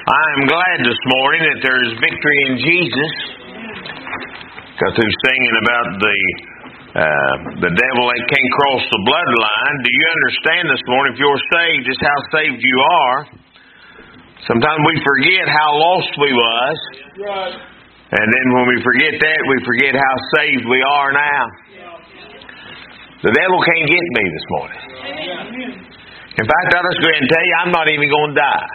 I am glad this morning that there is victory in Jesus. Got through singing about the devil that can't cross the bloodline. Do you understand this morning, if you're saved, just how saved you are? Sometimes we forget how lost we was. And then when we forget that, we forget how saved we are now. The devil can't get me this morning. In fact, I'll just go ahead and tell you, I'm not even going to die.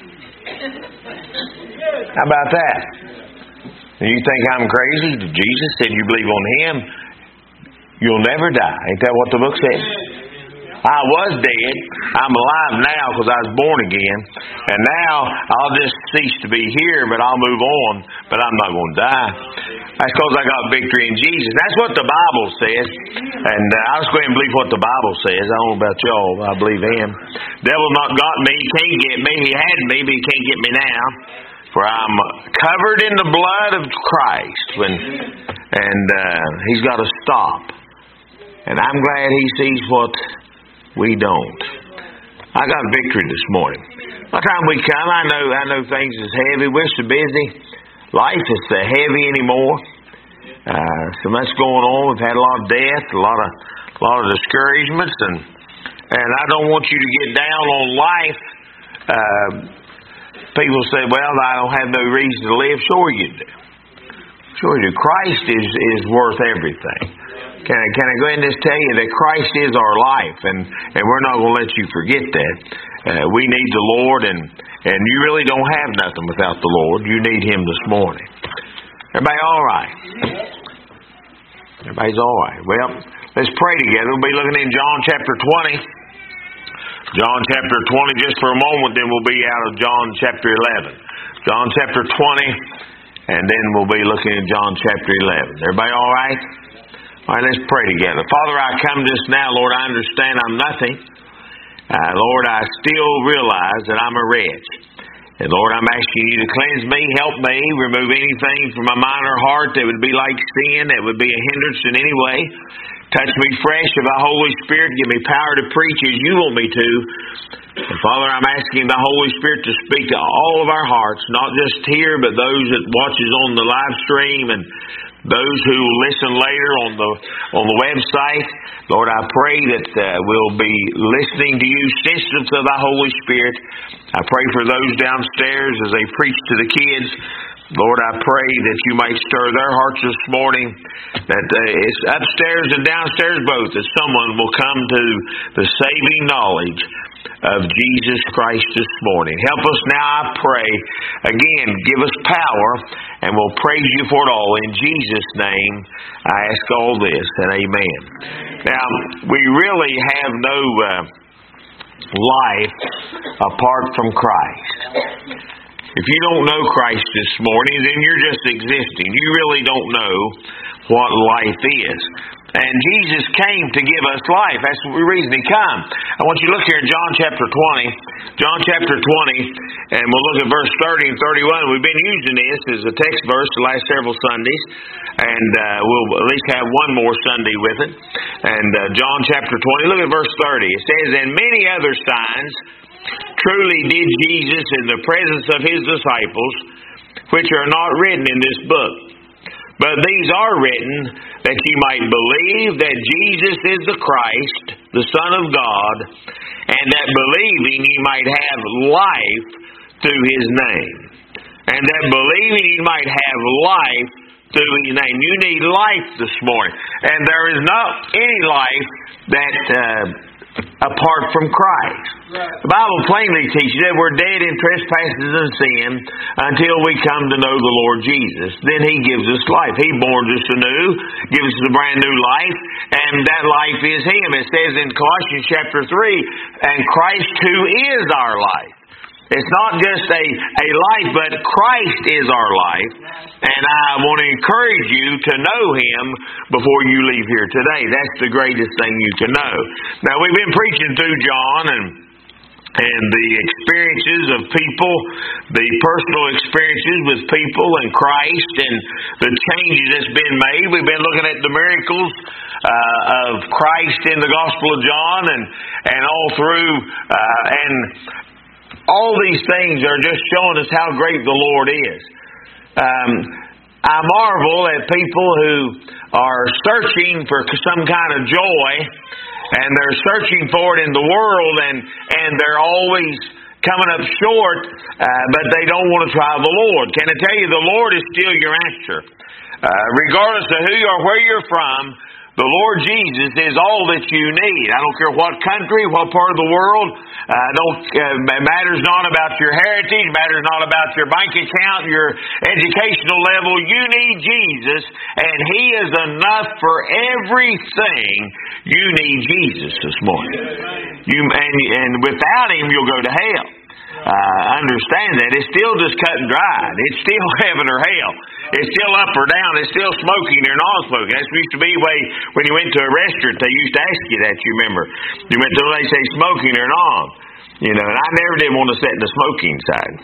How about that? And you think I'm crazy? Jesus said you believe on Him, you'll never die. Ain't that what the book said? I was dead. I'm alive now because I was born again. And now I'll just cease to be here, but I'll move on. But I'm not going to die. That's because I got victory in Jesus. That's what the Bible says. And I'll just go ahead and believe what the Bible says. I don't know about y'all, but I believe Him. Devil not got me. He can't get me. He had me, but he can't get me now. For I'm covered in the blood of Christ. And He's got to stop. And I'm glad He sees what we don't. I got victory this morning. By the time we come, I know things is heavy. We're so busy. Life is so heavy anymore. So much going on. We've had a lot of death, a lot of discouragements, and I don't want you to get down on life. People say, "Well, I don't have no reason to live." Sure you do. Sure you do. Christ is worth everything. Can I go ahead and just tell you that Christ is our life, and we're not going to let you forget that. We need the Lord, and you really don't have nothing without the Lord. You need Him this morning. Everybody all right? Everybody's all right. Well, let's pray together. We'll be looking in John chapter 20. John chapter 20 just for a moment, then we'll be out of John chapter 11. John chapter 20, and then we'll be looking at John chapter 11. Everybody all right? All right, let's pray together. Father, I come just now, Lord, I understand I'm nothing. Lord, I still realize that I'm a wretch. And Lord, I'm asking you to cleanse me, help me, remove anything from my mind or heart that would be like sin, that would be a hindrance in any way. Touch me fresh of the Holy Spirit. Give me power to preach as you want me to. And Father, I'm asking the Holy Spirit to speak to all of our hearts, not just here, but those that watches on the live stream and those who listen later on the website. Lord, I pray that we'll be listening to you, sensitive to the Holy Spirit. I pray for those downstairs as they preach to the kids. Lord, I pray that you might stir their hearts this morning, that it's upstairs and downstairs both, that someone will come to the saving knowledge of Jesus Christ this morning. Help us now, I pray. Again, give us power, and we'll praise you for it all. In Jesus' name, I ask all this, and amen. Now, we really have no life apart from Christ. If you don't know Christ this morning, then you're just existing. You really don't know what life is. And Jesus came to give us life. That's the reason He came. I want you to look here in John chapter 20. John chapter 20, and we'll look at verse 30 and 31. We've been using this as a text verse the last several Sundays, and we'll at least have one more Sunday with it. And John chapter 20, look at verse 30. It says, "And many other signs truly did Jesus in the presence of His disciples, which are not written in this book. But these are written that ye might believe that Jesus is the Christ, the Son of God, and that believing ye might have life through His name." And that believing ye might have life through His name. You need life this morning. And there is not any life that apart from Christ. The Bible plainly teaches that we're dead in trespasses and sin until we come to know the Lord Jesus. Then He gives us life. He borns us anew, gives us a brand new life, and that life is Him. It says in Colossians chapter 3, "And Christ who is our life." It's not just a life, but Christ is our life. And I want to encourage you to know Him before you leave here today. That's the greatest thing you can know. Now, we've been preaching through John and the experiences of people, the personal experiences with people and Christ and the changes that's been made. We've been looking at the miracles of Christ in the Gospel of John and all through and all these things are just showing us how great the Lord is. I marvel at people who are searching for some kind of joy, and they're searching for it in the world, and they're always coming up short, but they don't want to try the Lord. Can I tell you, the Lord is still your answer. Regardless of who you are, where you're from, the Lord Jesus is all that you need. I don't care what country, what part of the world. It matters not about your heritage. It matters not about your bank account, your educational level. You need Jesus, and He is enough for everything. You need Jesus this morning. And without Him, you'll go to hell. Understand that. It's still just cut and dried. It's still heaven or hell. It's still up or down. It's still smoking or non-smoking. That used to be the way when you went to a restaurant, they used to ask you that, you remember. You went to, they say smoking or non. You know, and I never did want to sit in the smoking side.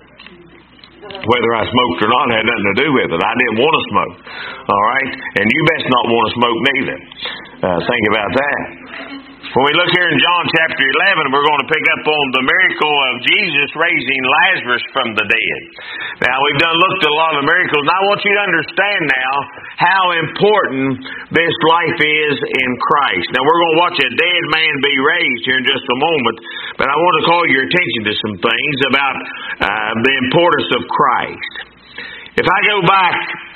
Whether I smoked or not had nothing to do with it. I didn't want to smoke. All right? And you best not want to smoke neither. Think about that. When we look here in John chapter 11, we're going to pick up on the miracle of Jesus raising Lazarus from the dead. Now, we've looked at a lot of miracles, and I want you to understand now how important this life is in Christ. Now, we're going to watch a dead man be raised here in just a moment, but I want to call your attention to some things about the importance of Christ. If I go back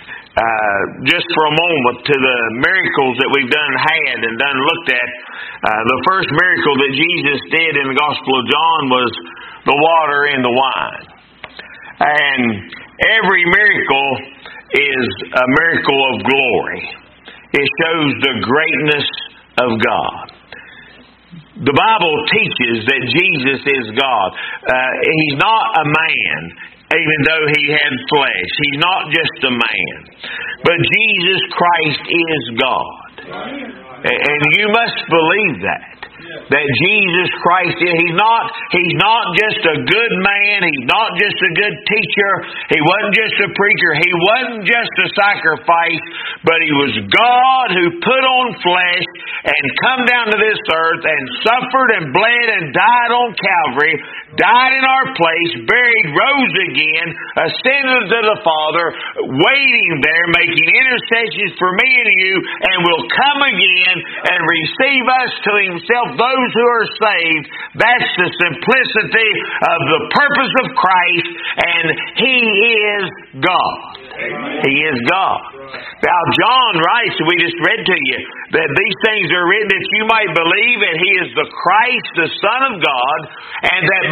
just for a moment to the miracles that we've done looked at, the first miracle that Jesus did in the Gospel of John was the water in the wine. And every miracle is a miracle of glory. It shows the greatness of God. The Bible teaches that Jesus is God. He's not a man, even though He had flesh. He's not just a man. But Jesus Christ is God. And you must believe that. That Jesus Christ, He's not just a good man. He's not just a good teacher. He wasn't just a preacher. He wasn't just a sacrifice. But He was God who put on flesh and come down to this earth and suffered and bled and died on Calvary, died in our place, buried, rose again, ascended to the Father, waiting there, making intercessions for me and you, and will come again and receive us to Himself, those who are saved. That's the simplicity of the purpose of Christ, and He is God. He is God. Now, John writes, we just read to you, that these things are written that you might believe that He is the Christ, the Son of God, and that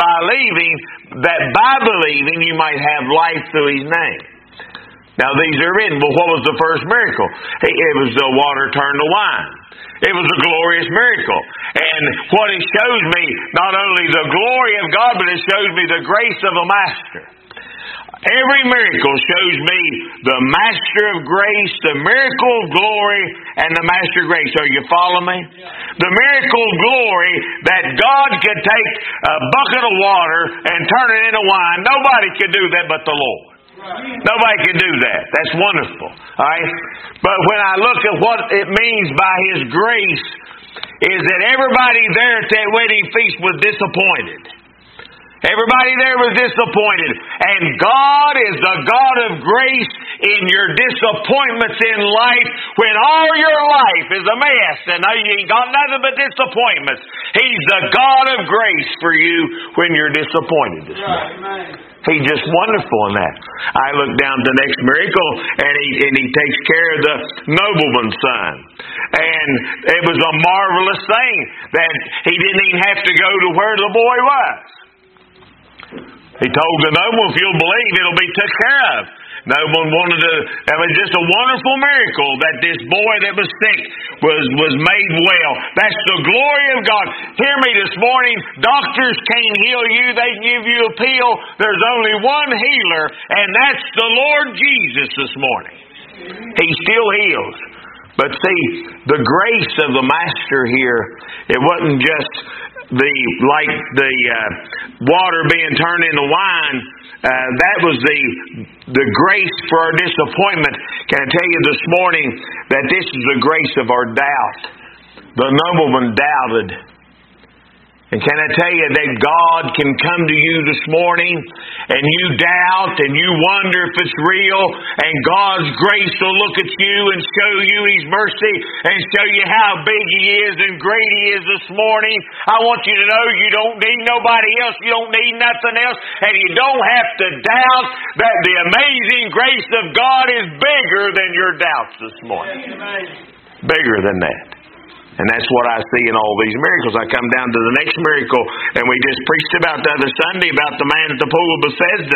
by believing you might have life through His name. Now, these are written. Well, what was the first miracle? It was the water turned to wine. It was a glorious miracle. And what it shows me, not only the glory of God, but it shows me the grace of a master. Every miracle shows me the master of grace, the miracle of glory, and the master of grace. Are you following me? The miracle of glory that God could take a bucket of water and turn it into wine. Nobody could do that but the Lord. Nobody can do that. That's wonderful. All right? But when I look at what it means by His grace, is that everybody there at that wedding feast was disappointed. Everybody there was disappointed. And God is the God of grace in your disappointments in life when all your life is a mess and you ain't got nothing but disappointments. He's the God of grace for you when you're disappointed this morning. He's just wonderful in that. I look down to the next miracle, and he takes care of the nobleman's son. And it was a marvelous thing that he didn't even have to go to where the boy was. He told the nobleman, if you'll believe, it'll be took care of. Nobleman wanted to. It was just a wonderful miracle that this boy that was sick was made well. That's the glory of God. Hear me this morning. Doctors can't heal you. They can give you a pill. There's only one healer, and that's the Lord Jesus this morning. He still heals. But see, the grace of the Master here, it wasn't just like the water being turned into wine. That was the grace for our disappointment. Can I tell you this morning that this is the grace of our doubt? The nobleman doubted. And can I tell you that God can come to you this morning and you doubt and you wonder if it's real, and God's grace will look at you and show you His mercy and show you how big He is and great He is this morning. I want you to know you don't need nobody else. You don't need nothing else. And you don't have to doubt that the amazing grace of God is bigger than your doubts this morning. Bigger than that. And that's what I see in all these miracles. I come down to the next miracle, and we just preached about the other Sunday about the man at the pool of Bethesda.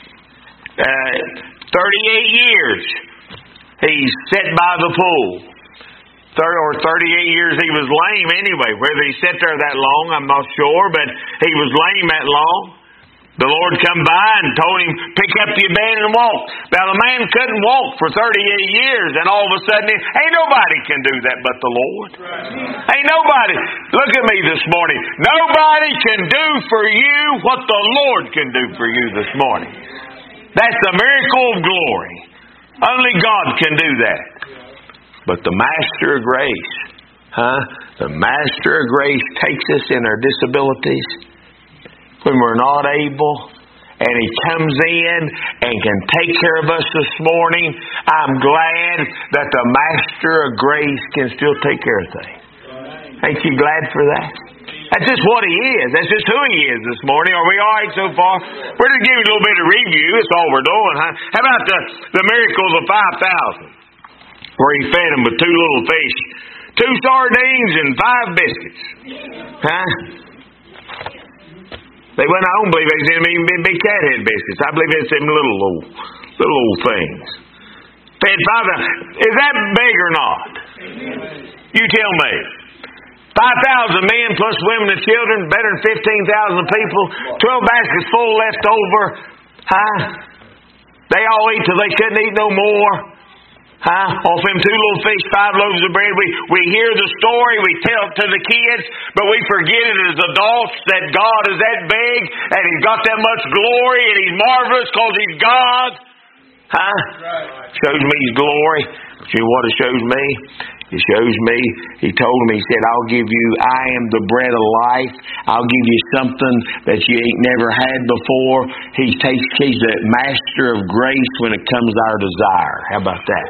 38 years he's sat by the pool. 38 years he was lame anyway. Whether he sat there that long, I'm not sure, but he was lame that long. The Lord come by and told him, pick up your bed and walk. Now the man couldn't walk for 38 years, and all of a sudden, ain't nobody can do that but the Lord. Ain't nobody. Look at me this morning. Nobody can do for you what the Lord can do for you this morning. That's the miracle of glory. Only God can do that. But the Master of Grace, the Master of Grace takes us in our disabilities when we're not able, and He comes in and can take care of us this morning. I'm glad that the Master of Grace can still take care of things. Ain't you glad for that? That's just what He is. That's just who He is this morning. Are we all right so far? We're just giving you a little bit of review. That's all we're doing. How about the miracles of 5,000? Where He fed them with 2 little fish, 2 sardines, and 5 biscuits. They went, I don't believe they sent them even big cathead biscuits. I believe they sent them little old things. Fed 5,000. Is that big or not? You tell me. 5,000 men plus women and children, better than 15,000 people. 12 baskets full left over. They all ate till they couldn't eat no more. Off them 2 little fish, 5 loaves of bread. We hear the story, we tell it to the kids, but we forget it as adults that God is that big and He's got that much glory and He's marvelous because He's God. Shows me His glory. You know what it shows me? It shows me, He told me, He said, I am the bread of life. I'll give you something that you ain't never had before. He's the Master of grace when it comes to our desire. How about that?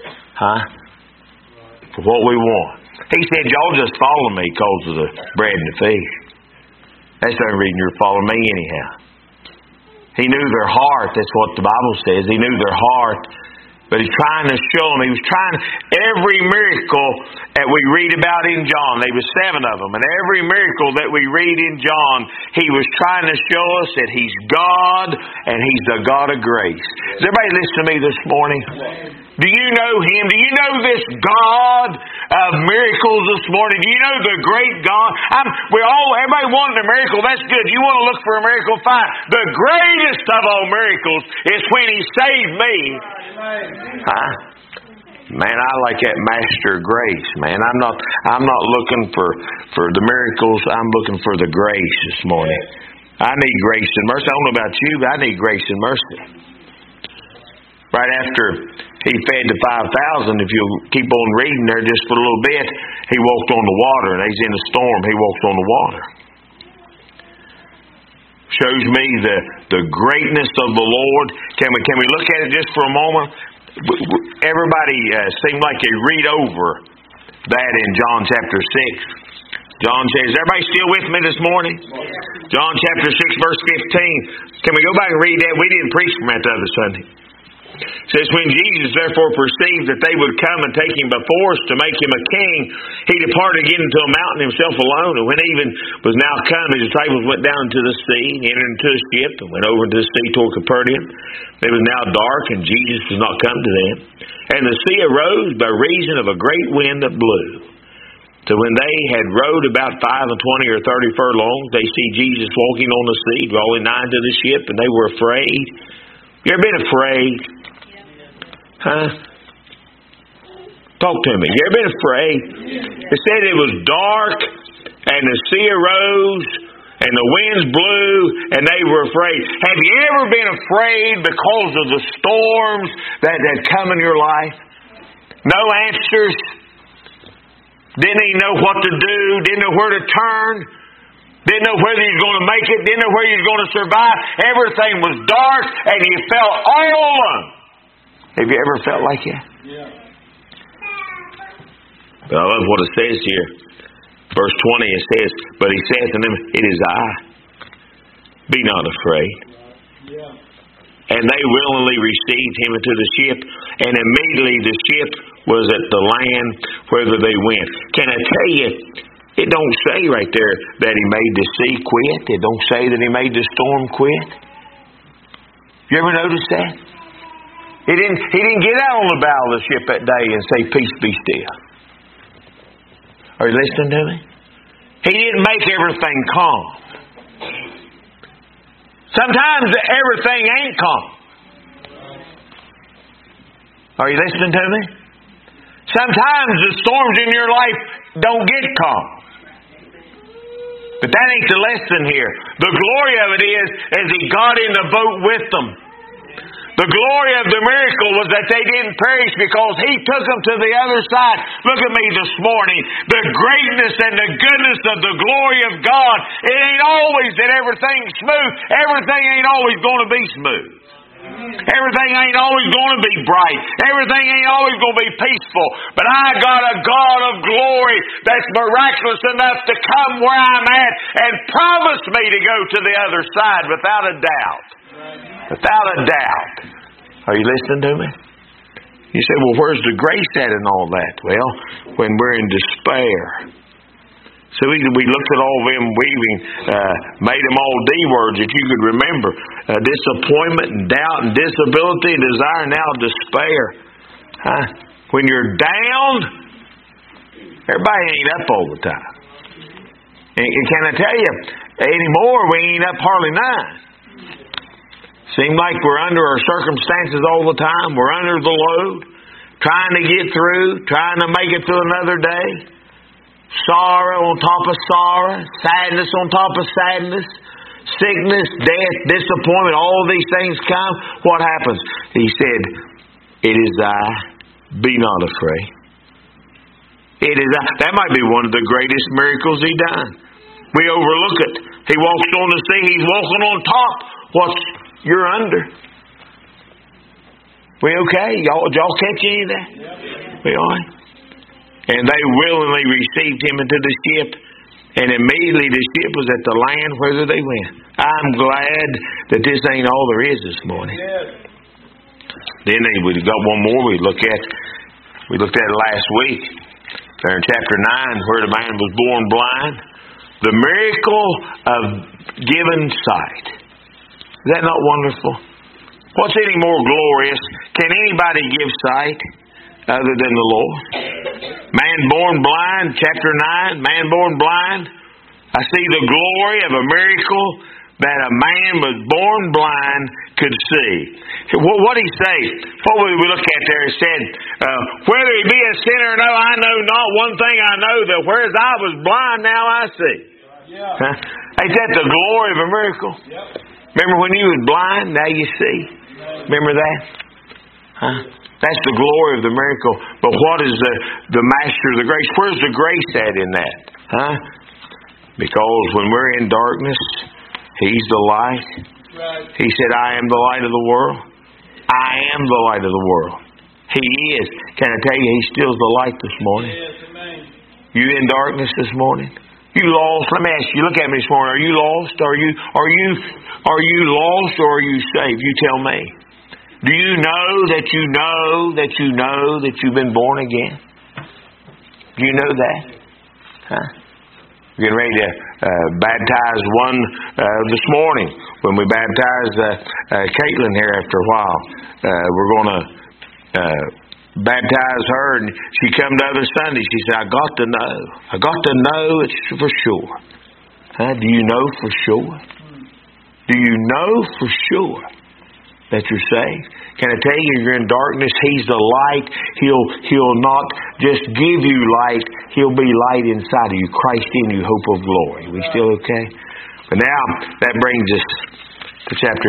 For what we want. He said, y'all just follow me because of the bread and the fish. That's the only reason you're following me anyhow. He knew their heart. That's what the Bible says. He knew their heart. But He's trying to show them. He was trying every miracle that we read about in John. There was 7 of them. And every miracle that we read in John, He was trying to show us that He's God and He's the God of grace. Does everybody listen to me this morning? Do you know Him? Do you know this God of miracles this morning? Do you know the great God? Everybody wanted a miracle. That's good. You want to look for a miracle? Fine. The greatest of all miracles is when He saved me. Man, I like that Master of Grace, man. I'm not looking for the miracles. I'm looking for the grace this morning. I need grace and mercy. I don't know about you, but I need grace and mercy. Right after He fed the 5,000, if you'll keep on reading there just for a little bit, He walked on the water, and He's in a storm. He walked on the water. Shows me the greatness of the Lord. Can we look at it just for a moment? Everybody seemed like they read over that in John chapter 6. John says, everybody still with me this morning? John chapter 6 verse 15. Can we go back and read that? We didn't preach from that the other Sunday. It says, when Jesus therefore perceived that they would come and take Him by force to make Him a king, He departed again into a mountain Himself alone. And when even was now come, His disciples went down to the sea, and entered into a ship, and went over to the sea toward Capernaum. It was now dark, and Jesus was not come to them. And the sea arose by reason of a great wind that blew. So when they had rowed about 25 or 30 furlongs, they see Jesus walking on the sea, drawing nigh to the ship, and they were afraid. You ever been afraid? Talk to me. You ever been afraid? It said it was dark, and the sea arose, and the winds blew, and they were afraid. Have you ever been afraid because of the storms that come in your life? No answers. Didn't even know what to do. Didn't know where to turn. Didn't know whether you was going to make it. Didn't know whether you was going to survive. Everything was dark and you felt all alone. Have you ever felt like that? Yeah. But I love what it says here. Verse 20 it says, but he saith unto them, it is I. Be not afraid. Yeah. And they willingly received him into the ship, and immediately the ship was at the land whither they went. Can I tell you, it don't say right there that he made the sea quit. It don't say that he made the storm quit. You ever notice that? He didn't get out on the bow of the ship that day and say, peace be still. Are you listening to me? He didn't make everything calm. Sometimes everything ain't calm. Are you listening to me? Sometimes the storms in your life don't get calm. But that ain't the lesson here. The glory of it is, as he got in the boat with them. The glory of the miracle was that they didn't perish because he took them to the other side. Look at me this morning. The greatness and the goodness of the glory of God. It ain't always that everything's smooth. Everything ain't always going to be smooth. Everything ain't always going to be bright. Everything ain't always going to be peaceful. But I got a God of glory that's miraculous enough to come where I'm at and promise me to go to the other side without a doubt. Without a doubt. Are you listening to me? You say, well, where's the grace at in all that? Well, when we're in despair. So we looked at all them, we even made them all D words that you could remember. Disappointment and doubt and disability, desire, now despair. When you're down, everybody ain't up all the time. And can I tell you, anymore we ain't up hardly none. Seem like we're under our circumstances all the time. We're under the load, trying to get through, trying to make it through another day. Sorrow on top of sorrow, sadness on top of sadness, sickness, death, disappointment, all these things come. What happens? He said, it is I, be not afraid. It is I. That might be one of the greatest miracles he done. We overlook it. He walks on the sea, he's walking on top. You're under. We okay? Y'all catch any of that? Yep. We all right? And they willingly received him into the ship, and immediately the ship was at the land whither they went. I'm glad that this ain't all there is this morning. Yes. Then we got one more we looked at it last week. There in chapter 9, where the man was born blind. The miracle of given sight. Is that not wonderful? What's any more glorious? Can anybody give sight other than the Lord? Man born blind, chapter 9, man born blind. I see the glory of a miracle that a man was born blind could see. What did he say? What would we look at there? It said, whether he be a sinner or no, I know not. One thing I know, that whereas I was blind, now I see. Yeah. Ain't that the glory of a miracle? Yep. Remember when you was blind, now you see? Remember that? That's the glory of the miracle. But what is the master of the grace? Where's the grace at in that? Because when we're in darkness, he's the light. Right. He said, I am the light of the world. I am the light of the world. He is. Can I tell you, he still's the light this morning? Yes, amen. You in darkness this morning? You lost? Let me ask you, look at me this morning. Are you lost? Are you lost or are you saved? You tell me. Do you know that you know that you know that you've been born again? Do you know that? We're getting ready to baptize one this morning. When we baptize Caitlin here after a while, we're going to baptize her, and she come the other Sunday. She said, I got to know it's for sure. Do you know for sure? Do you know for sure that you're saved? Can I tell you, you're in darkness, he's the light. He'll not just give you light, he'll be light inside of you. Christ in you, hope of glory. We still okay? But now, that brings us to chapter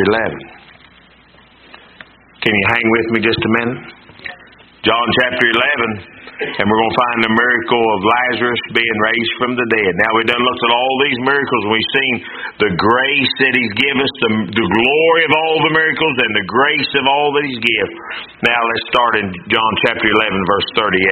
11. Can you hang with me just a minute? John chapter 11. And we're going to find the miracle of Lazarus being raised from the dead. Now, we've done looked at all these miracles, and we've seen the grace that He's given us, the glory of all the miracles, and the grace of all that He's given. Now, let's start in John chapter 11, verse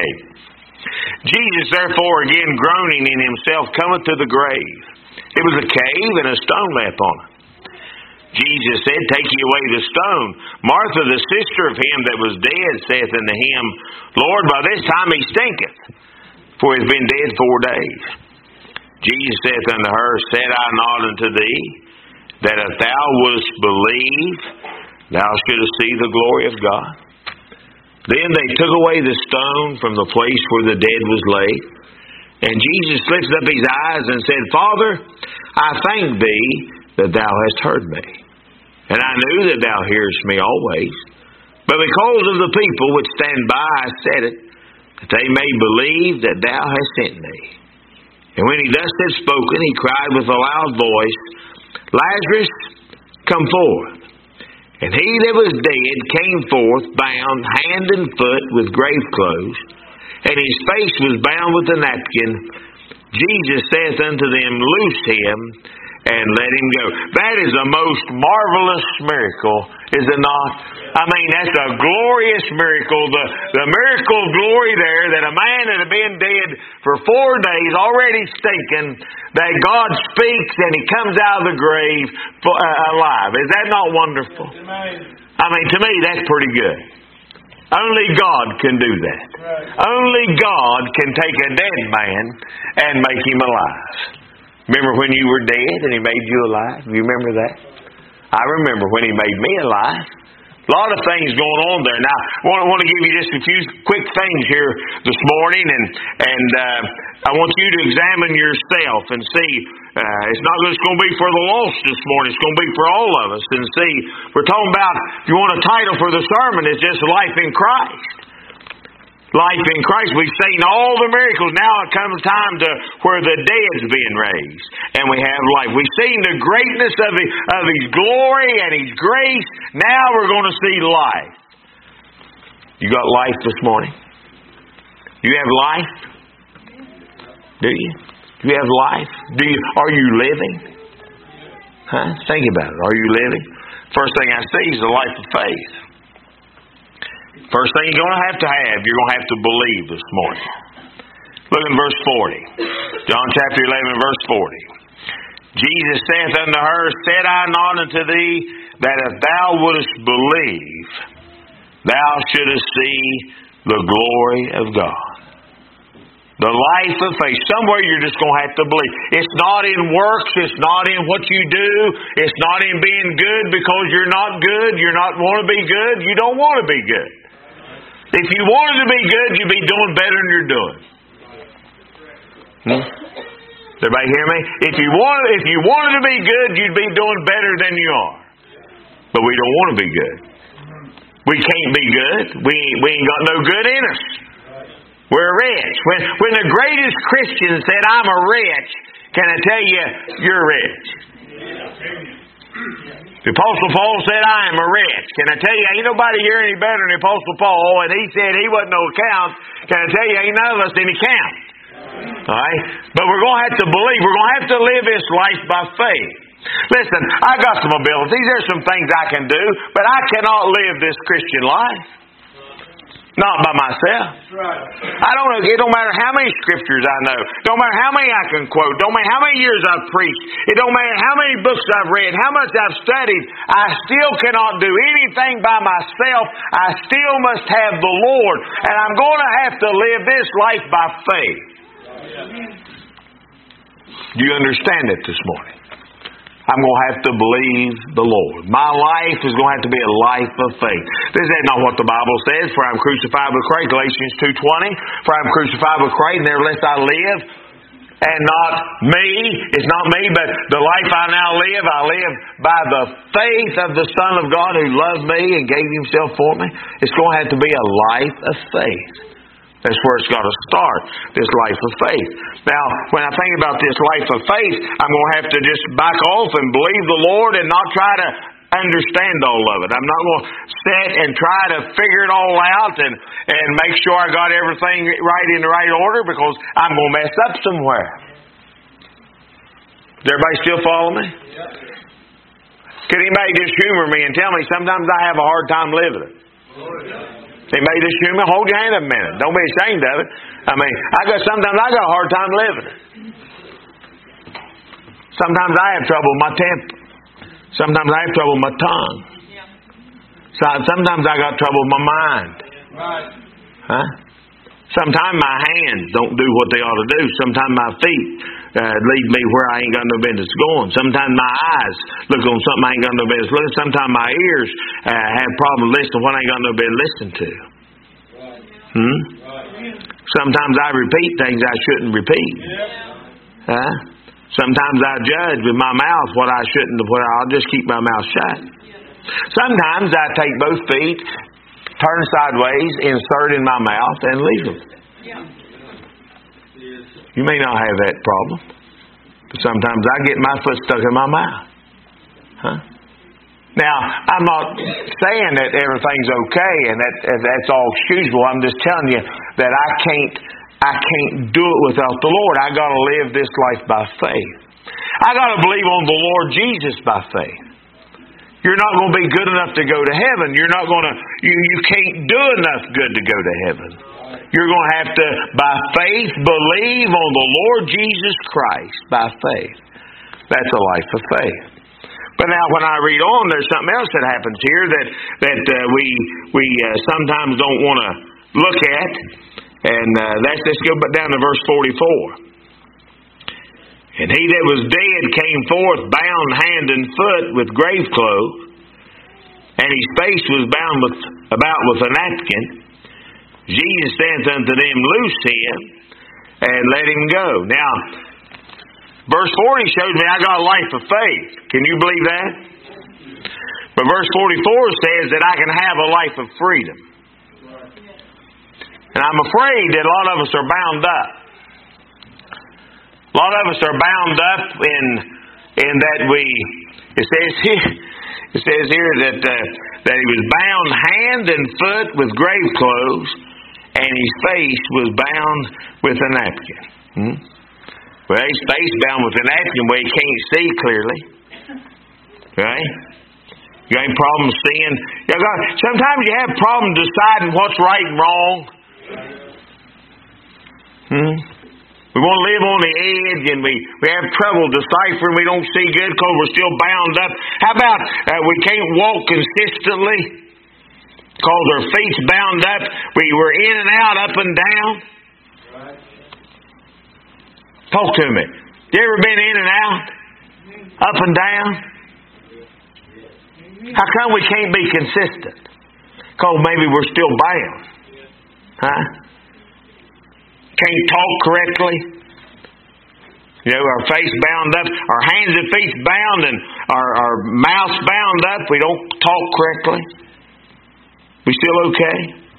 38. Jesus, therefore, again groaning in Himself, cometh to the grave. It was a cave, and a stone lay upon it. Jesus said, Take ye away the stone. Martha, the sister of him that was dead, saith unto Him, Lord, by this time he stinketh, for he hath been dead 4 days. Jesus saith unto her, Said I not unto thee, that if thou wouldst believe, thou shouldst see the glory of God? Then they took away the stone from the place where the dead was laid. And Jesus lifted up His eyes and said, Father, I thank Thee that Thou hast heard me. And I knew that Thou hearest me always. But because of the people which stand by, I said it, that they may believe that Thou hast sent me. And when He thus had spoken, He cried with a loud voice, Lazarus, come forth. And he that was dead came forth, bound hand and foot with grave clothes, and his face was bound with a napkin. Jesus saith unto them, Loose him, and let him go. That is a most marvelous miracle, is it not? I mean, that's a glorious miracle. The miracle of glory there, that a man that had been dead for 4 days, already stinking, that God speaks and he comes out of the grave alive. Is that not wonderful? I mean, to me, that's pretty good. Only God can do that. Only God can take a dead man and make him alive. Remember when you were dead and He made you alive? You remember that? I remember when He made me alive. A lot of things going on there. Now, I want to give you just a few quick things here this morning, and I want you to examine yourself and see. It's not just going to be for the lost this morning. It's going to be for all of us. And see, we're talking about, if you want a title for the sermon, it's just Life in Christ. Life in Christ. We've seen all the miracles. Now it comes time to where the dead's being raised, and we have life. We've seen the greatness of His glory and His grace. Now we're going to see life. You got life this morning? You have life? Do you? Do you have life? Are you living? Huh? Think about it. Are you living? First thing I see is the life of faith. First thing you're going to have, you're going to have to believe this morning. Look in verse 40. John chapter 11, verse 40. Jesus saith unto her, Said I not unto thee, that if thou wouldest believe, thou shouldest see the glory of God. The life of faith. Somewhere you're just going to have to believe. It's not in works. It's not in what you do. It's not in being good because you're not good. You're not want to be good. You don't want to be good. If you wanted to be good, you'd be doing better than you're doing. Everybody hear me? If you wanted to be good, you'd be doing better than you are. But we don't want to be good. We can't be good. We ain't got no good in us. We're rich. When the greatest Christian said, I'm a rich, can I tell you, you're rich. The Apostle Paul said, I am a rich. Can I tell you, ain't nobody here any better than the Apostle Paul, and he said he wasn't no account. Can I tell you, ain't none of us any count. Alright? But we're going to have to believe. We're going to have to live this life by faith. Listen, I got some abilities. There's some things I can do, but I cannot live this Christian life. Not by myself. I don't know. It don't matter how many scriptures I know. Don't matter how many I can quote. Don't matter how many years I've preached. It don't matter how many books I've read, how much I've studied. I still cannot do anything by myself. I still must have the Lord. And I'm going to have to live this life by faith. Do you understand it this morning? I'm going to have to believe the Lord. My life is going to have to be a life of faith. This is not what the Bible says. For I am crucified with Christ, Galatians 2:20. For I am crucified with Christ, nevertheless I live. And not me. It's not me, but the life I now live, I live by the faith of the Son of God who loved me and gave Himself for me. It's going to have to be a life of faith. That's where it's got to start, this life of faith. Now, when I think about this life of faith, I'm going to have to just back off and believe the Lord and not try to understand all of it. I'm not going to sit and try to figure it all out and make sure I got everything right in the right order, because I'm going to mess up somewhere. Does everybody still follow me? Could anybody just humor me and tell me sometimes I have a hard time living it? Anybody just humor me? Hold your hand up a minute. Don't be ashamed of it. I mean, sometimes I got a hard time living it. Sometimes I have trouble with my temper. Sometimes I have trouble with my tongue. Sometimes I got trouble with my mind. Huh? Sometimes my hands don't do what they ought to do. Sometimes my feet lead me where I ain't got no business going. Sometimes my eyes look on something I ain't got no business looking. Sometimes my ears have problems listening to what I ain't got no business listening to. Sometimes I repeat things I shouldn't repeat. Huh? Sometimes I judge with my mouth what I shouldn't. I'll just keep my mouth shut. Sometimes I take both feet, turn sideways, insert in my mouth, and leave them. You may not have that problem, but sometimes I get my foot stuck in my mouth. Huh? Now, I'm not saying that everything's okay and that's all excusable. I'm just telling you that I can't do it without the Lord. I got to live this life by faith. I got to believe on the Lord Jesus by faith. You're not going to be good enough to go to heaven. You're not going to. You can't do enough good to go to heaven. You're going to have to, by faith, believe on the Lord Jesus Christ by faith. That's a life of faith. But now, when I read on, there's something else that happens here that we sometimes don't want to look at. And let's go down to verse 44. And he that was dead came forth, bound hand and foot with grave clothes, and his face was bound about with a napkin. Jesus saith unto them, Loose him, and let him go. Now, verse 40 shows me I got a life of faith. Can you believe that? But verse 44 says that I can have a life of freedom. And I'm afraid that a lot of us are bound up. A lot of us are bound up in that it says here that he was bound hand and foot with grave clothes, and his face was bound with a napkin. Well, his face bound with a napkin where he can't see clearly. Right? You ain't problem seeing. Sometimes you have problems deciding what's right and wrong. We want to live on the edge, and we have trouble deciphering. We don't see good because we're still bound up. How about we can't walk consistently because our feet's bound up? We're in and out, up and down. Talk to me. You ever been in and out? Up and down? How come we can't be consistent? Because maybe we're still bound. Huh? Can't talk correctly. Our face bound up, our hands and feet bound, and our mouths bound up. We don't talk correctly. We still okay?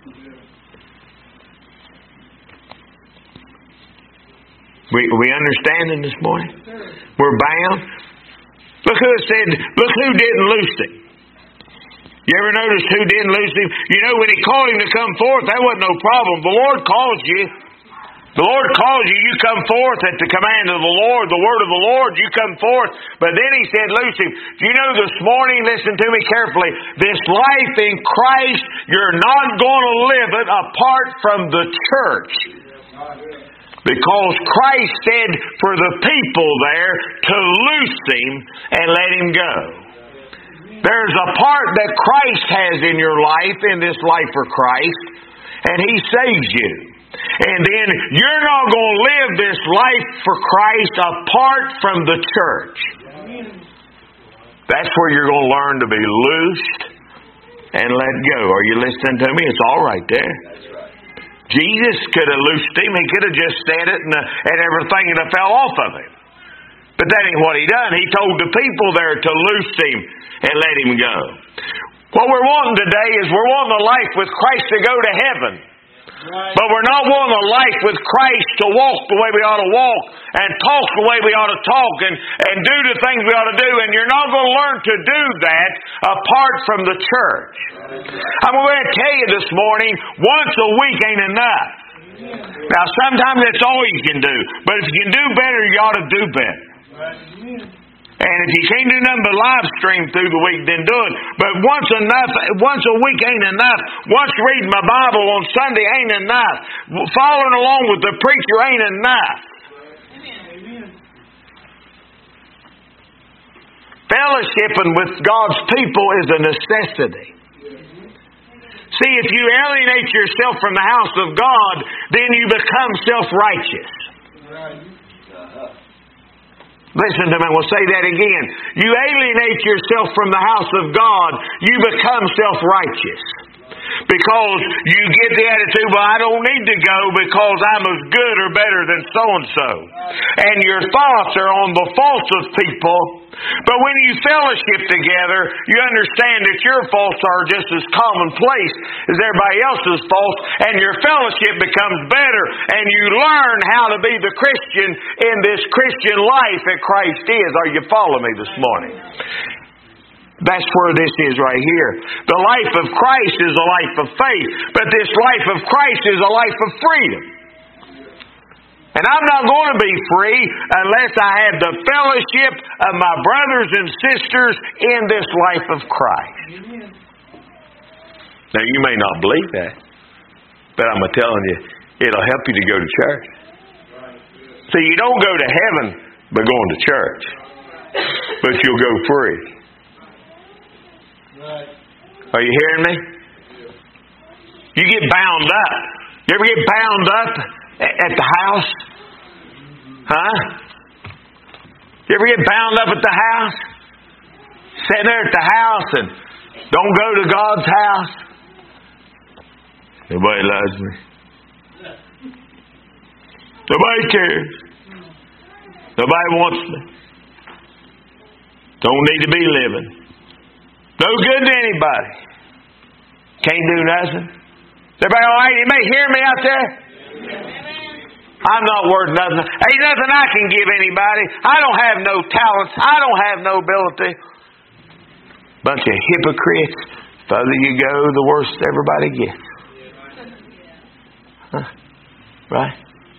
We understanding this morning? We're bound. Look who said. Look who didn't loose him. You ever notice who didn't loose him? When he called him to come forth, that wasn't no problem. The Lord calls you. The Lord calls you, you come forth at the command of the Lord, the word of the Lord, you come forth. But then he said, loose him. Do you know this morning, listen to me carefully, this life in Christ, you're not going to live it apart from the church. Because Christ said for the people there to loose him and let him go. There's a part that Christ has in your life, in this life for Christ, and he saves you. And then you're not going to live this life for Christ apart from the church. That's where you're going to learn to be loosed and let go. Are you listening to me? It's all right there. Jesus could have loosed him. He could have just said it and everything and it fell off of him. But that ain't what he done. He told the people there to loose him and let him go. What we're wanting today is we're wanting a life with Christ to go to heaven. But we're not wanting a life with Christ to walk the way we ought to walk and talk the way we ought to talk and do the things we ought to do. And you're not going to learn to do that apart from the church. I'm going to tell you this morning, once a week ain't enough. Now, sometimes that's all you can do. But if you can do better, you ought to do better. And if you can't do nothing but live stream through the week, then do it. But once a week ain't enough. Once reading my Bible on Sunday ain't enough. Following along with the preacher ain't enough. Fellowshipping with God's people is a necessity. See, if you alienate yourself from the house of God, then you become self-righteous. Listen to me, we'll say that again. You alienate yourself from the house of God, you become self-righteous. Because you get the attitude, well, I don't need to go because I'm as good or better than so-and-so. And your thoughts are on the faults of people. But when you fellowship together, you understand that your faults are just as commonplace as everybody else's faults, and your fellowship becomes better, and you learn how to be the Christian in this Christian life that Christ is. Are you following me this morning? That's where this is right here. The life of Christ is a life of faith, but this life of Christ is a life of freedom. And I'm not going to be free unless I have the fellowship of my brothers and sisters in this life of Christ. Now, you may not believe that, but I'm telling you, it'll help you to go to church. See, you don't go to heaven by going to church, but you'll go free. Are you hearing me? You get bound up. You ever get bound up at the house? Huh? You ever get bound up at the house? Sitting there at the house and don't go to God's house? Nobody loves me. Nobody cares. Nobody wants me. Don't need to be living. No good to anybody. Can't do nothing. Everybody all right? You may hear me out there? I'm not worth nothing. Ain't nothing I can give anybody. I don't have no talents. I don't have no ability. Bunch of hypocrites. The further you go, the worse everybody gets. Huh? Right?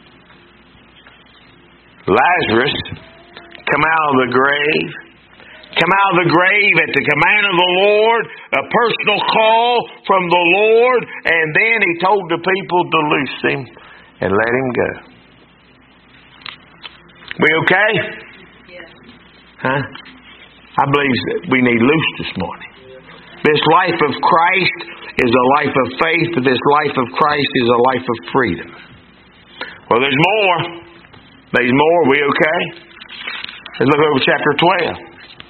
Lazarus come out of the grave. Come out of the grave at the command of the Lord, a personal call from the Lord, and then He told the people to loose him and let him go. We okay? Yes. Huh? I believe that we need loose this morning. This life of Christ is a life of faith, but this life of Christ is a life of freedom. Well, there's more. There's more. We okay? Let's look over chapter 12.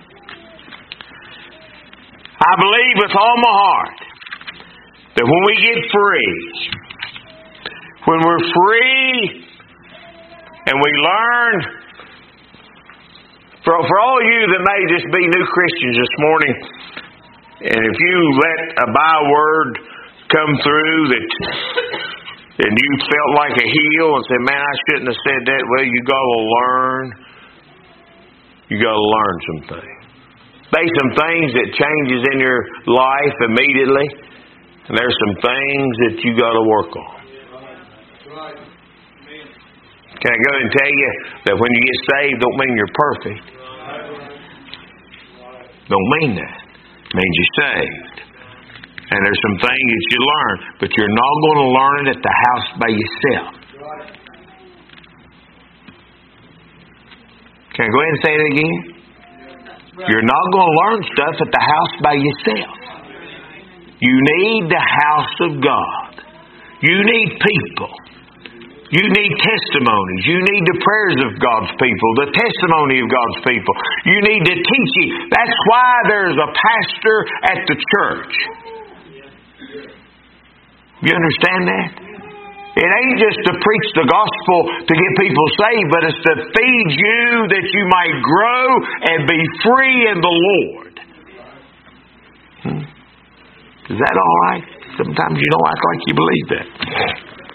I believe with all my heart that when we get free, when we're free and we learn, for all you that may just be new Christians this morning, and if you let a byword come through that and you felt like a heel and said, man, I shouldn't have said that, well, you got to learn. You got to learn some things. There's some things that changes in your life immediately, and there's some things that you got to work on. Can I go ahead and tell you that when you get saved, don't mean you're perfect. Don't mean that. It means you're saved. And there's some things that you learn, but you're not going to learn it at the house by yourself. Can I go ahead and say it again? You're not going to learn stuff at the house by yourself. You need the house of God. You need people. You need testimonies. You need the prayers of God's people, the testimony of God's people. You need the teaching. That's why there's a pastor at the church. You understand that? It ain't just to preach the gospel to get people saved, but it's to feed you that you might grow and be free in the Lord. Is that all right? Sometimes you don't act like you believe that.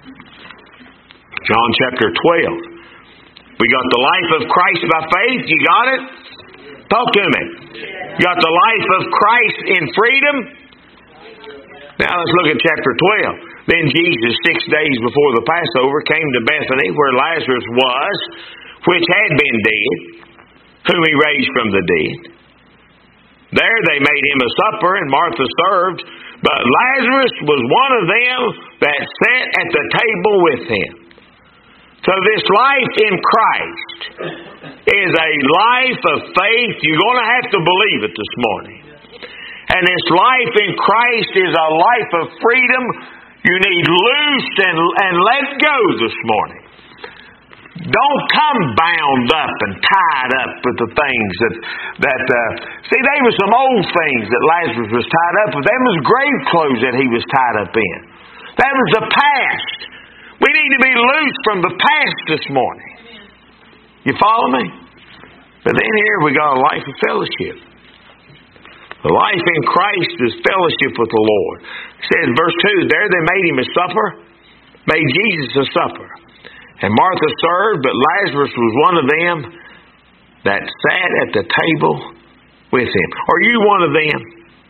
John chapter 12. We got the life of Christ by faith. You got it? Talk to me. You got the life of Christ in freedom. Now let's look at chapter 12. Then Jesus, 6 days before the Passover, came to Bethany, where Lazarus was, which had been dead, whom he raised from the dead. There they made him a supper, and Martha served, but Lazarus was one of them that sat at the table with him. So this life in Christ is a life of faith. You're going to have to believe it this morning. And this life in Christ is a life of freedom. You need loosed and let go this morning. Don't come bound up and tied up with the things that see, they were some old things that Lazarus was tied up with. Them was grave clothes that he was tied up in. That was the past. We need to be loose from the past this morning. You follow me? But then here we got a life of fellowship. The life in Christ is fellowship with the Lord. It says, verse 2, there they made him a supper, made Jesus a supper. And Martha served, but Lazarus was one of them that sat at the table with him. Are you one of them?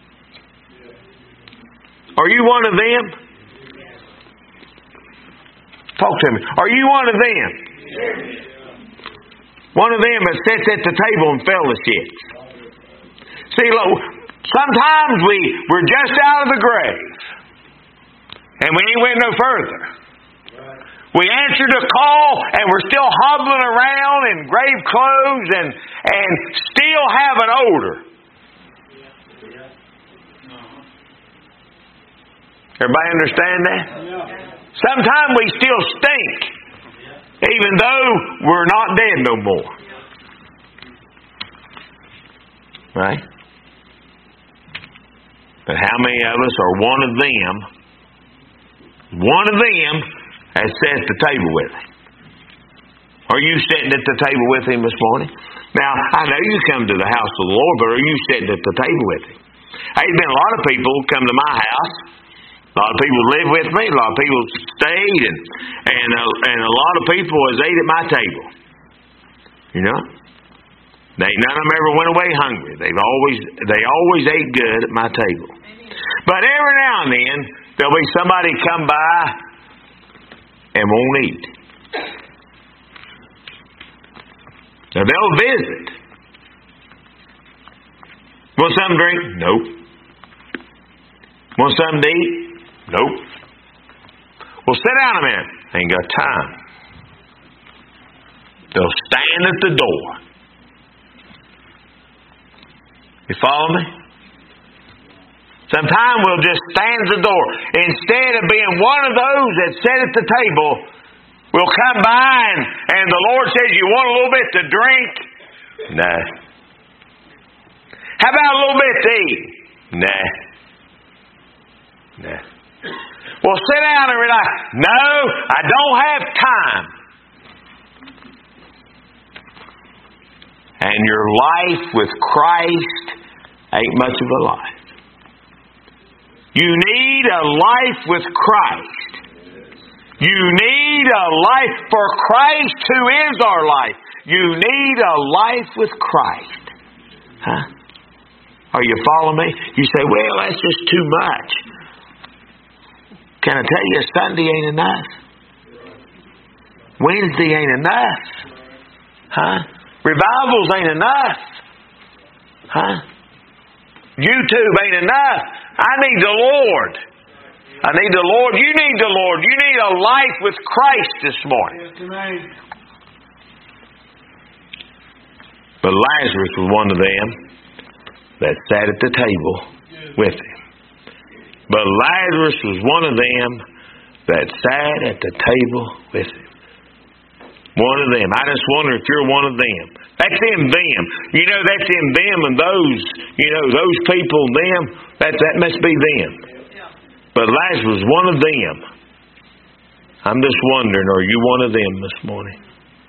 Are you one of them? Talk to me. Are you one of them? One of them that sits at the table and fellowships. See, look, sometimes we're just out of the grave. And we ain't went no further. We answered a call and we're still hobbling around in grave clothes and still have an odor. Everybody understand that? Sometimes we still stink, even though we're not dead no more. Right? But how many of us are one of them that sat at the table with him? Are you sitting at the table with him this morning? Now, I know you come to the house of the Lord, but are you sitting at the table with him? There's been a lot of people come to my house. A lot of people live with me. A lot of people stayed, and a lot of people has ate at my table. You know, none of them ever went away hungry. They always ate good at my table. But every now and then there'll be somebody come by and won't eat. Now they'll visit. Want something to drink? Nope. Want something to eat? Nope. Well, sit down a minute. Ain't got time. They'll stand at the door. You follow me? Sometimes we'll just stand at the door. Instead of being one of those that sit at the table, we'll come by and the Lord says, you want a little bit to drink? Nah. How about a little bit to eat? Nah. Nah. Well, sit down and relax. No, I don't have time. And your life with Christ ain't much of a life. You need a life with Christ. You need a life for Christ who is our life. You need a life with Christ. Huh? Are you following me? You say, well, that's just too much. Can I tell you, Sunday ain't enough? Wednesday ain't enough. Huh? Revivals ain't enough. Huh? YouTube ain't enough. I need the Lord. I need the Lord. You need the Lord. You need a life with Christ this morning. But Lazarus was one of them that sat at the table with him. But Lazarus was one of them that sat at the table with him. One of them. I just wonder if you're one of them. That's in them. You know, that's in them and those, those people, them. That must be them. But Lazarus was one of them. I'm just wondering, are you one of them this morning?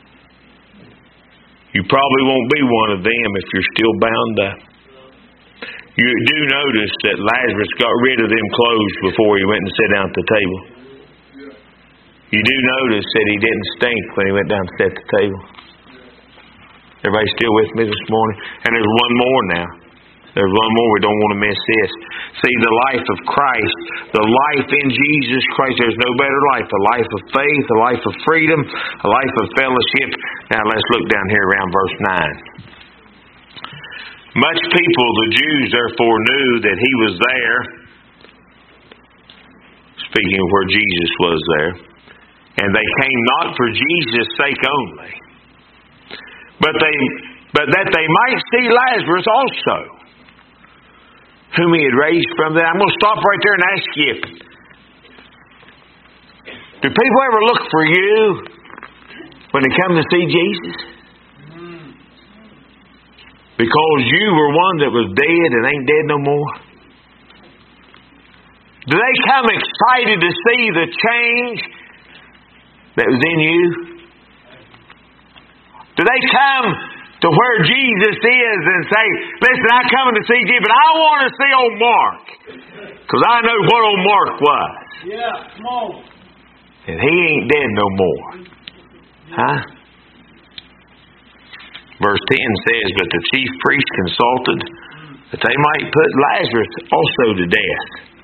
You probably won't be one of them if you're still bound up. You do notice that Lazarus got rid of them clothes before he went and sat down at the table. You do notice that he didn't stink when he went down to set the table. Everybody still with me this morning? And there's one more now. There's one more. We don't want to miss this. See, the life of Christ, the life in Jesus Christ, there's no better life. A life of faith, a life of freedom, a life of fellowship. Now let's look down here around verse 9. Much people, the Jews, therefore knew that he was there. Speaking of where Jesus was there. And they came not for Jesus' sake only, but that they might see Lazarus also, whom he had raised from the dead. I'm going to stop right there and ask you, do people ever look for you when they come to see Jesus? Because you were one that was dead and ain't dead no more? Do they come excited to see the change that was in you? Do they come to where Jesus is and say, listen, I'm coming to see you, but I want to see old Mark, because I know what old Mark was. Yeah, come on. And he ain't dead no more. Huh? Verse 10 says, but the chief priest consulted that they might put Lazarus also to death.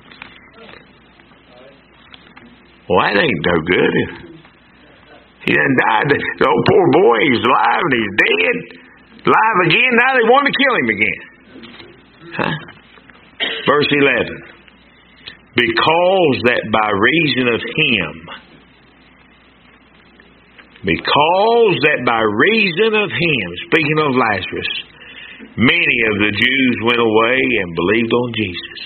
Well, that ain't no good. He done died. The old poor boy, he's alive and he's dead. Alive again. Now they want to kill him again. Huh? Verse 11. Because that by reason of him, speaking of Lazarus, many of the Jews went away and believed on Jesus.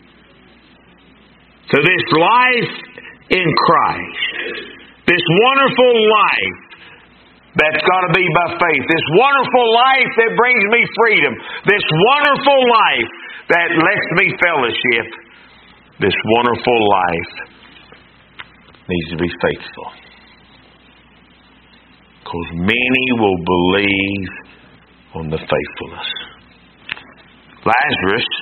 So this life in Christ, this wonderful life that's got to be by faith, this wonderful life that brings me freedom, this wonderful life that lets me fellowship, this wonderful life needs to be faithful. Because many will believe on the faithfulness. Lazarus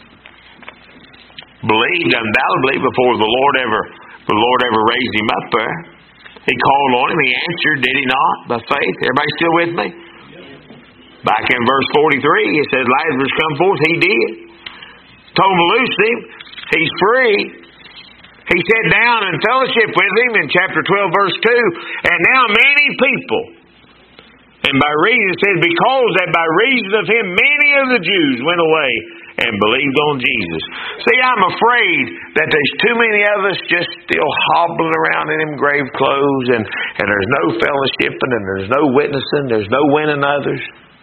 believed undoubtedly before the Lord ever raised him up there. He called on him. He answered, did he not? By faith. Everybody still with me? Back in verse 43, it says, Lazarus come forth. He did. Told him to loose him. He's free. He sat down in fellowship with him in chapter 12, verse 2. And now many people, and by reason, it says, because that by reason of him, many of the Jews went away and believed on Jesus. See, I'm afraid that there's too many of us just still hobbling around in them grave clothes, and there's no fellowshipping, and there's no witnessing, there's no winning others.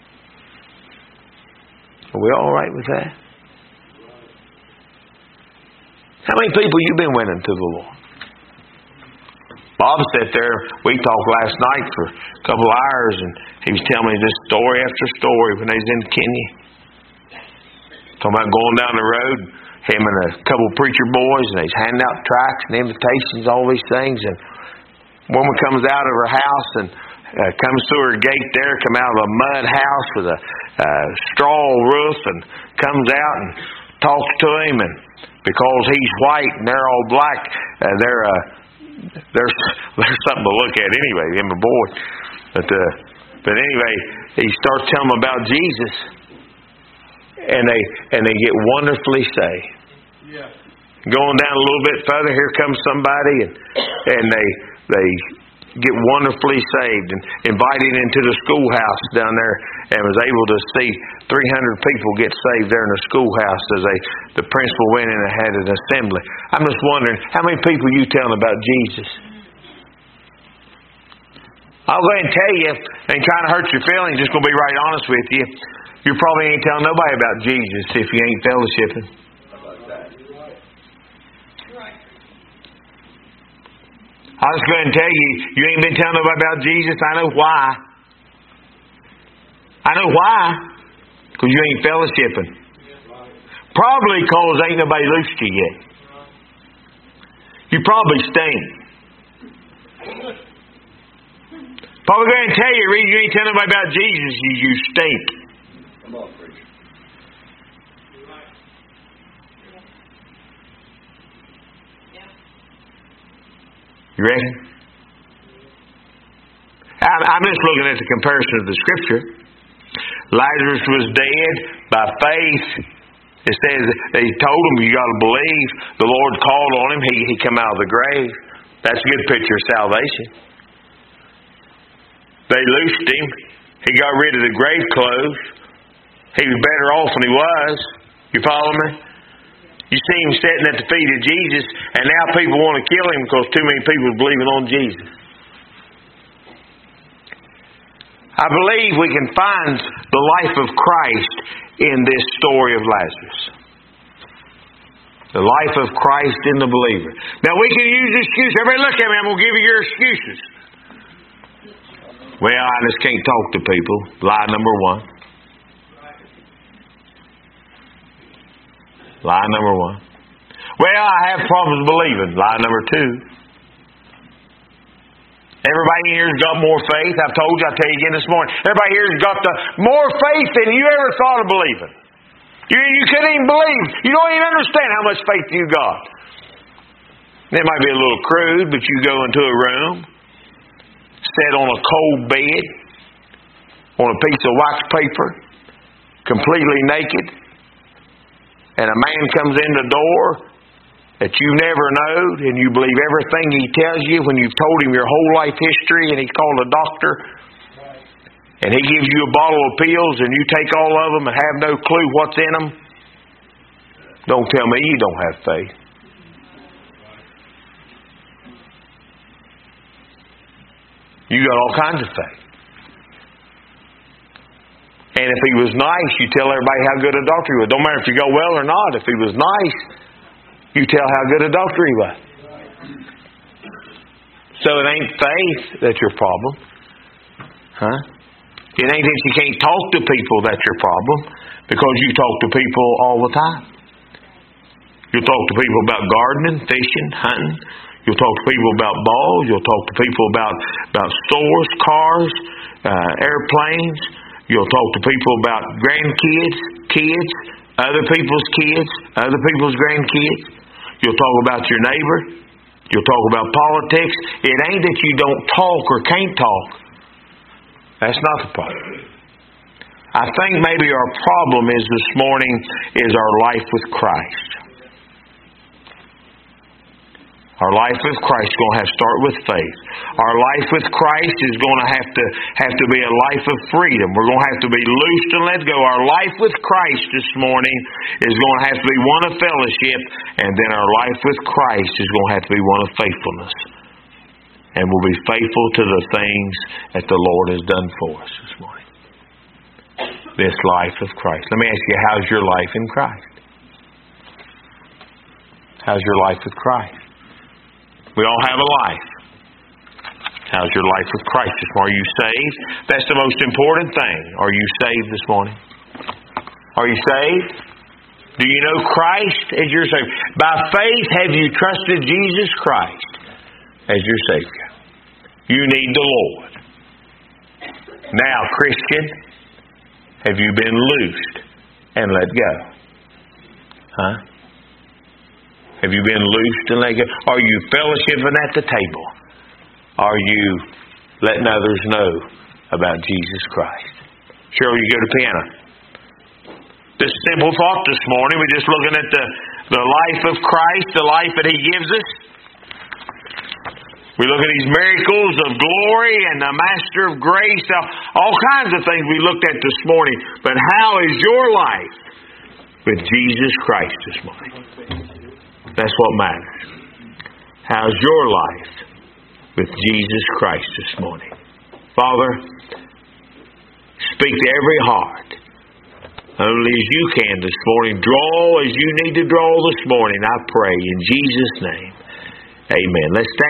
Are we all right with that? How many people you been winning to the Lord? Bob sat there, we talked last night for a couple of hours, and he was telling me this story after story when they was in Kenya. Talking about going down the road, him and a couple of preacher boys, and he's handing out tracts and invitations, all these things, and a woman comes out of her house and comes through her gate there, come out of a mud house with a straw roof, and comes out and talks to him, and because he's white and they're all black, there's something to look at anyway, him and boy. But anyway, he starts telling them about Jesus, and they get wonderfully saved. Yeah. Going down a little bit further, here comes somebody, and they get wonderfully saved and invited into the schoolhouse down there, and was able to see 300 people get saved there in the schoolhouse as the principal went in and had an assembly. I'm just wondering, how many people you telling about Jesus? I'll go ahead and tell you, and trying to hurt your feelings, just going to be right honest with you, you probably ain't telling nobody about Jesus if you ain't fellowshipping. I'll just go ahead and tell you, you ain't been telling nobody about Jesus. I know why. I know why. Because you ain't fellowshipping. Probably because ain't nobody loosed you yet. You probably stink. Probably go ahead and tell you the reason you ain't telling nobody about Jesus is you stink. Come on, preacher. You reckon? I'm just looking at the comparison of the Scripture. Lazarus was dead by faith. It says he told him, you got to believe. The Lord called on him. He come out of the grave. That's a good picture of salvation. They loosed him. He got rid of the grave clothes. He was better off than he was. You follow me? You see him sitting at the feet of Jesus, and now people want to kill him because too many people are believing on Jesus. I believe we can find the life of Christ in this story of Lazarus. The life of Christ in the believer. Now we can use excuses. Everybody look at me, I'm going to give you your excuses. Well, I just can't talk to people. Lie number one. Lie number one. Well, I have problems believing. Lie number two. Everybody here's got more faith. I've told you, I'll tell you again this morning. Everybody here's got more faith than you ever thought of believing. You couldn't even believe. You don't even understand how much faith you got. It might be a little crude, but you go into a room, sit on a cold bed, on a piece of wax paper, completely naked, and a man comes in the door that you never knowed, and you believe everything he tells you when you've told him your whole life history, and he's called a doctor, and he gives you a bottle of pills, and you take all of them and have no clue what's in them. Don't tell me you don't have faith. You got all kinds of faith. And if he was nice, you tell everybody how good a doctor he was. Don't matter if you go well or not. If he was nice, you tell how good a doctor he was. So it ain't faith that's your problem. Huh? It ain't that you can't talk to people that's your problem, because you talk to people all the time. You'll talk to people about gardening, fishing, hunting. You'll talk to people about balls. You'll talk to people about stores, cars, airplanes. You'll talk to people about grandkids, kids, other people's kids, other people's grandkids. You'll talk about your neighbor. You'll talk about politics. It ain't that you don't talk or can't talk. That's not the problem. I think maybe our problem is this morning is our life with Christ. Our life with Christ is going to have to start with faith. Our life with Christ is going to have to be a life of freedom. We're going to have to be loosed and let go. Our life with Christ this morning is going to have to be one of fellowship, and then our life with Christ is going to have to be one of faithfulness. And we'll be faithful to the things that the Lord has done for us this morning. This life of Christ. Let me ask you, how's your life in Christ? How's your life with Christ? We all have a life. How's your life with Christ this morning? Are you saved? That's the most important thing. Are you saved this morning? Are you saved? Do you know Christ as your Savior? By faith have you trusted Jesus Christ as your Savior. You need the Lord. Now, Christian, have you been loosed and let go? Huh? Have you been loosed and let go? Are you fellowshipping at the table? Are you letting others know about Jesus Christ? Cheryl, you go to piano. This simple thought this morning, we're just looking at the life of Christ, the life that He gives us. We look at these miracles of glory and the Master of grace, all kinds of things we looked at this morning. But how is your life with Jesus Christ this morning? That's what matters. How's your life with Jesus Christ this morning? Father, speak to every heart. Only as you can this morning. Draw as you need to draw this morning, I pray. In Jesus' name, amen. Let's stand.